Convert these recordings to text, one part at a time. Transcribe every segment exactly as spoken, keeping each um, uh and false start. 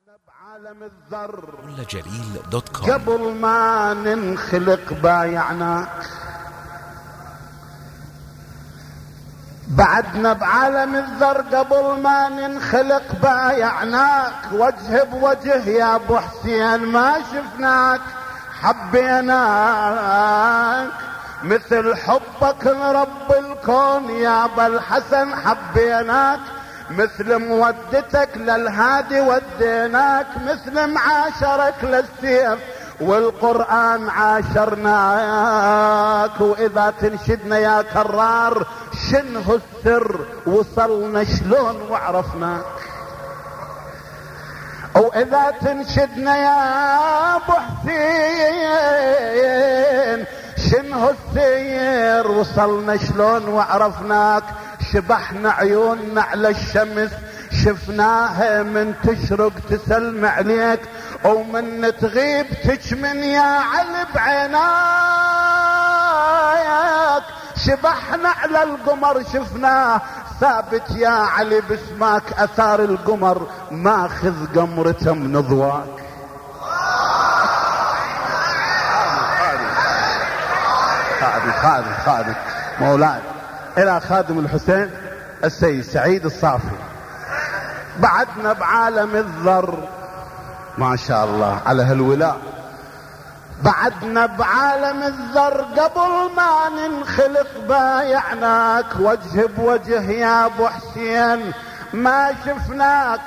بعالم الذر كل جليل دوت كوم. قبل ما ننخلق بايعناك، بعدنا بعالم الذر قبل ما ننخلق بايعناك، وجه بوجه يا ابو حسين ما شفناك حبيناك، مثل حبك لرب الكون يا ابا الحسن حبيناك، مثل مودتك للهادي وديناك، مثل معاشرك للسيف والقرآن عاشرناك. وإذا تنشدنا يا كرار شنه السر وصلنا شلون وعرفناك، وإذا تنشدنا يا أبو حسين شنه السير وصلنا شلون وعرفناك. شبحنا عيوننا على الشمس شفناها من تشرق تسلم عليك، ومن تغيب تجمن يا علي بعيناك. شبحنا على القمر شفناه ثابت يا علي باسمك، اثار القمر ماخذ قمرته من ضواك. خادم خادم خادم مولاي الى خادم الحسين السيد سعيد الصافي. بعدنا بعالم الذر ما شاء الله على هالولاء، بعدنا بعالم الذر قبل ما ننخلق بايعناك، وجه بوجه يا ابو حسين ما شفناك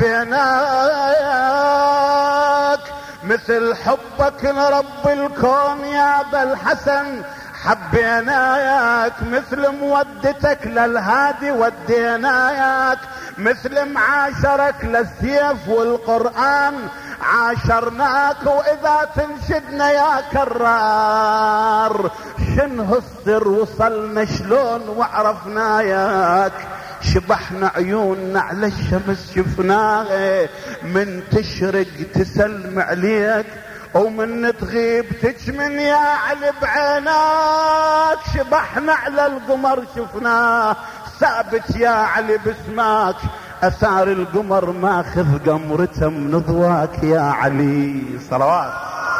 حبيناك، مثل حبك لرب الكون يا ابا الحسن حبيناك، مثل مودتك للهادي وديناك، مثل معاشرك للسيف والقرآن عاشرناك. وإذا تنشدنا يا كرار شنه السر وصلنا شلون وعرفناك. شبحنا عيوننا على الشمس شفناها من تشرق تسلم عليك، ومن تغيب تجمن يا علي بعيناك. شبحنا على القمر شفناه ثابت يا علي باسمك، اثار القمر ماخذ قمرته من ضواك يا علي. صلوات.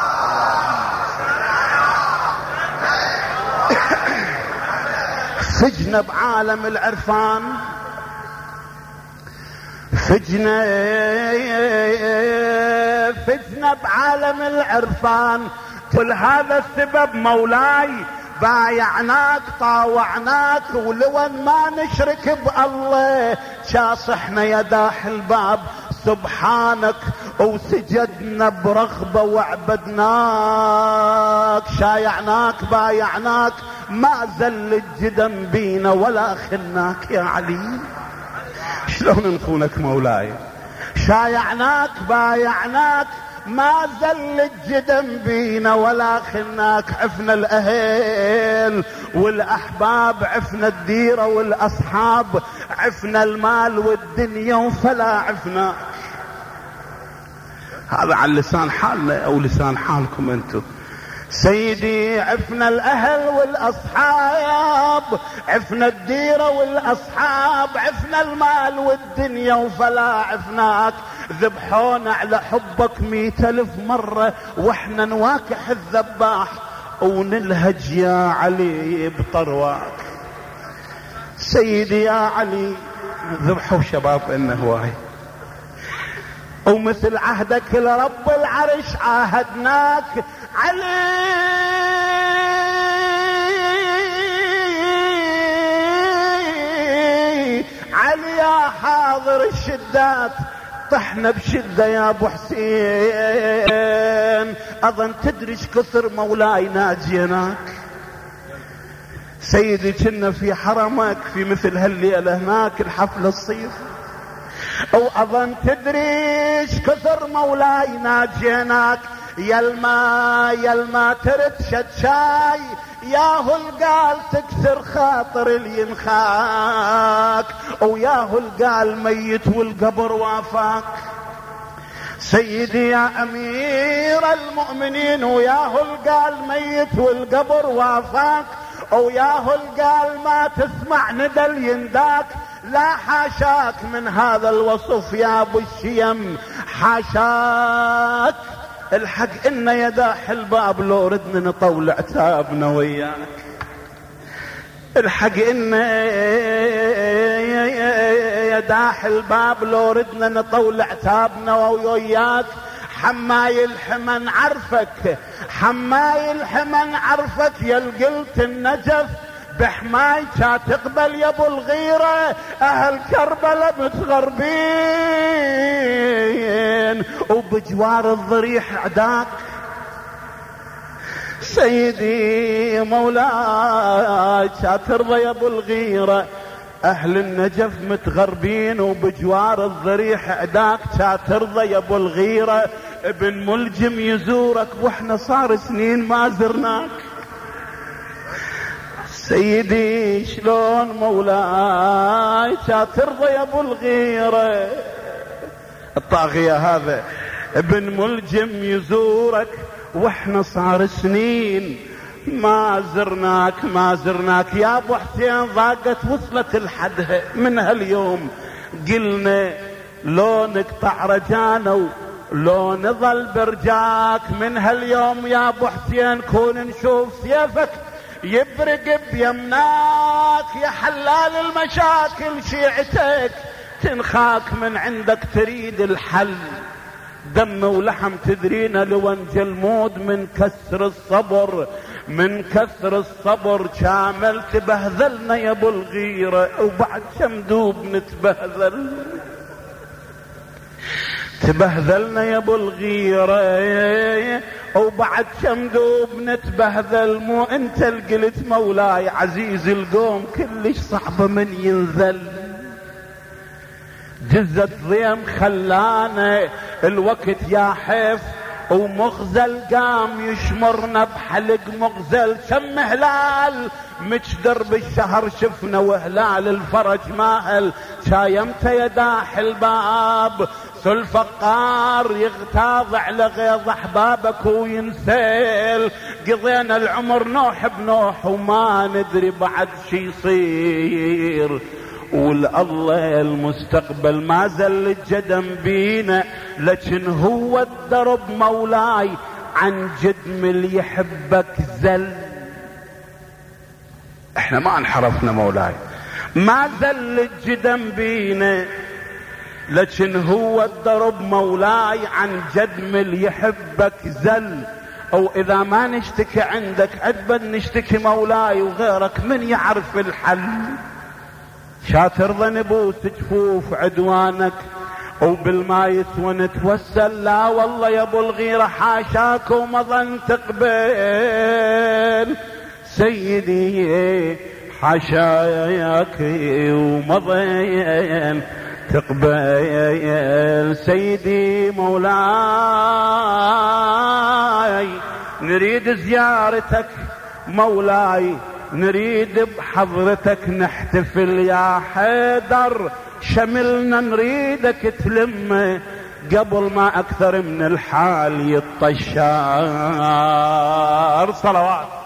سجن بعالم العرفان، فجنا فجنا بعالم العرفان، كل هذا السبب مولاي بايعناك طاوعناك، ولون ما نشرك بالله شاصحنا يا داح الباب سبحانك، وسجدنا برغبة وعبدناك. شايعناك بايعناك ما زل الجدم بينا ولا خلناك يا علي. شلون نخونك مولاي؟ شايعناك بايعناك ما زل الجدم بينا ولا خلناك. عفنا الاهل والاحباب، عفنا الديرة والاصحاب، عفنا المال والدنيا وفلا عفناك. هذا على لسان حالنا او لسان حالكم انتم سيدي. عفنا الاهل والاصحاب، عفنا الديرة والاصحاب، عفنا المال والدنيا وفلا عفناك. ذبحونا على حبك مئة الف مرة واحنا نواكح الذباح ونلهج يا علي بطرواك. سيدي يا علي ذبحوا شباب انه هواي، ومثل عهدك لرب العرش عاهدناك. علي علي يا حاضر الشدات، طحنا بشدة يا ابو حسين. اظن تدري ايش كثر مولاي ناجيناك سيدي. كنا في حرمك في مثل هالليلة هناك الحفلة الصيف، واظن تدري ايش كثر مولاي ناجيناك. يلما يلما ترد شد شاي ياهو القال تكسر خاطر اللي ينخاك، وياهو القال ميت والقبر وافاك. سيدي يا امير المؤمنين، وياهو القال ميت والقبر وافاك، وياهو القال ما تسمع ندى ينداك. لا حاشاك من هذا الوصف يا ابو الشيم، حاشاك الحق ان يداح الباب لو ردنا نطول عتابنا وياك، الحق ان يداح الباب لو ردنا نطول عتابنا وياك. حماي الحمن عرفك، حماي الحمن عرفك، يا القلت النجف بحماي كا تقبل يا ابو الغيرة. اهل كربلاء متغربين وبجوار الضريح عداك، سيدي مولاي كا ترضى يا ابو الغيرة. اهل النجف متغربين وبجوار الضريح عداك، كا ترضى يا ابو الغيرة. ابن ملجم يزورك واحنا صار سنين ما زرناك، سيدي شلون مولاي كا ترضى يا ابو الغيرة. الطاغية هذا ابن ملجم يزورك واحنا صار سنين ما زرناك ما زرناك. يا ابو حسين ضاقت وصلت الحدها من هاليوم، قلنا لو نقطع رجانا لو نظل برجاك. من هاليوم يا ابو حسين كون نشوف سيفك يبرق بيمناك. يا حلال المشاكل شيعتك تنخاك من عندك تريد الحل، دم ولحم تدرينا لون جلمود من كسر الصبر، من كسر الصبر كامل تبهذلنا يا ابو الغيرة. وبعد كم دوب نتبهذل، تبهذلنا يا ابو الغيرة وبعد كم دوب نتبهذل. مو انت القلت مولاي عزيز القوم كلش صعبة من ينزل، جزت ضيم خلانا الوقت يا حيف ومغزل قام يشمرنا بحلق مغزل. كم هلال مجدر بالشهر شفنا وهلال الفرج ماهل، شايمت يداح الباب سلفقار يغتاظ على غيظ احبابك وينسيل. قضينا العمر نوح بنوح وما ندري بعد شي يصير، والله المستقبل ما زل الجدم بينا. لكن هو الدرب مولاي عن جد من يحبك زل. احنا ما انحرفنا مولاي، ما زل الجدم بينا، لكن هو الدرب مولاي عن جد من يحبك زل. او اذا ما نشتكي عندك عدبا نشتكي مولاي، وغيرك من يعرف الحل. شاتر نبوس جفوف عدوانك وبالما يسوى نتوسل. لا والله يا ابو الغيرة حاشاك وما ظن تقبل، سيدي حاشاك وما ظن تقبل. سيدي مولاي نريد زيارتك مولاي، نريد بحضرتك نحتفل يا حيدر. شملنا نريدك تلم قبل ما اكثر من الحال يطشار. صلوات